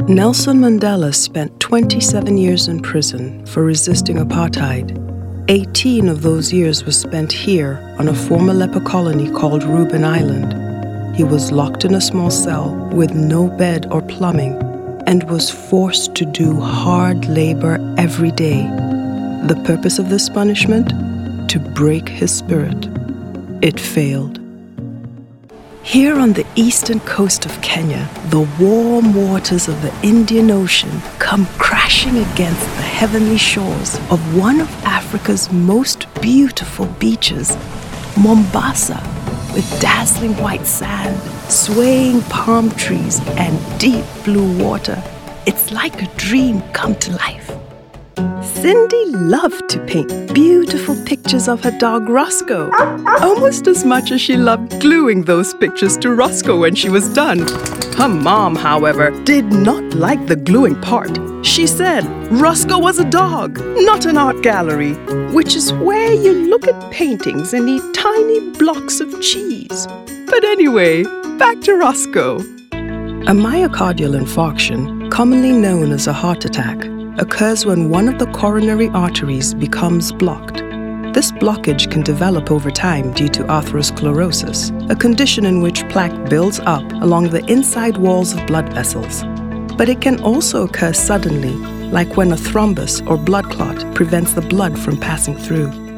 Nelson Mandela spent 27 years in prison for resisting apartheid. 18 of those years were spent here on a former leper colony called Reuben Island. He was locked in a small cell with no bed or plumbing and was forced to do hard labor every day. The purpose of this punishment? To break his spirit. It failed. Here on the eastern coast of Kenya, the warm waters of the Indian Ocean come crashing against the heavenly shores of one of Africa's most beautiful beaches, Mombasa, with dazzling white sand, swaying palm trees, and deep blue water. It's like a dream come to life. Cindy loved to paint beautiful pictures of her dog Roscoe, almost as much as she loved gluing those pictures to Roscoe when she was done. Her mom, however, did not like the gluing part. She said Roscoe was a dog, not an art gallery, which is where you look at paintings and eat tiny blocks of cheese. But anyway, back to Roscoe. A myocardial infarction, commonly known as a heart attack, occurs when one of the coronary arteries becomes blocked. This blockage can develop over time due to atherosclerosis, a condition in which plaque builds up along the inside walls of blood vessels. But it can also occur suddenly, like when a thrombus or blood clot prevents the blood from passing through.